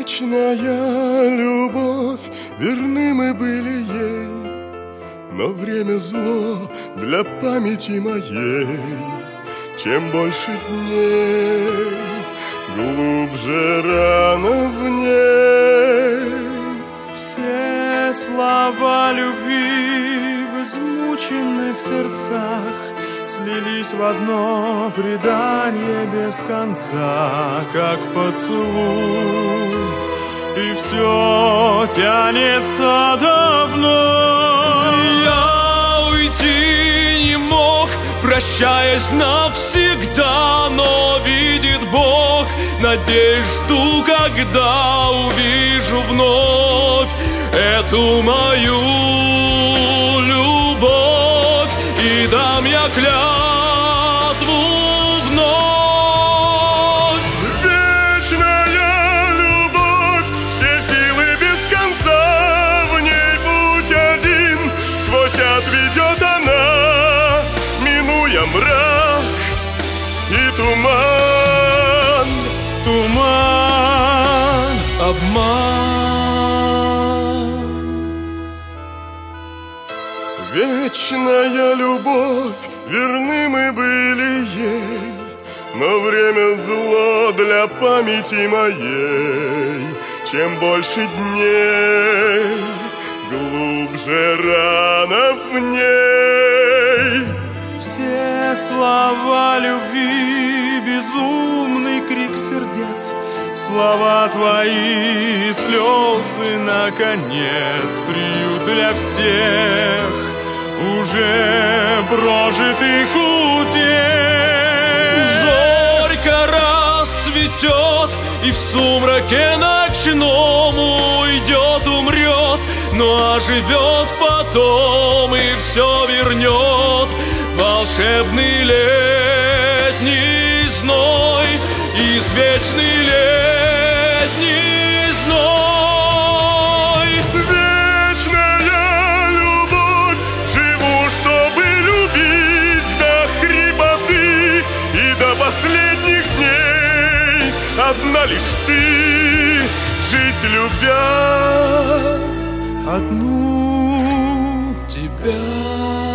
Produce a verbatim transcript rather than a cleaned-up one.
Вечная любовь, верны мы были ей, но время зло для памяти моей. Чем больше дней, глубже рана в ней. Все слова любви в измученных сердцах слились в одно предание без конца, как поцелуй, и все тянется давно. Я уйти не мог, прощаясь навсегда, но видит Бог, надеюсь, жду, когда увижу вновь эту мою любовь, и дам я клятву вновь. Вечная любовь, все силы без конца, в ней путь один, сквозь ад ведет она, минуя мрак и туман, туман, обман. Вечная любовь, верны мы были ей, но время зло для памяти моей. Чем больше дней, глубже рана в ней. Все слова любви, безумный крик сердец, слова твои, слезы, наконец, приют для всех уже прожитых утех. Зорька расцветет, и в сумраке ночном уйдет, умрет, но оживет потом и все вернет. Волшебный летний зной, извечный летний зной. Вечная любовь, живу, чтобы любить до хрипоты и до последних дней. Одна лишь ты, жить любя одну тебя.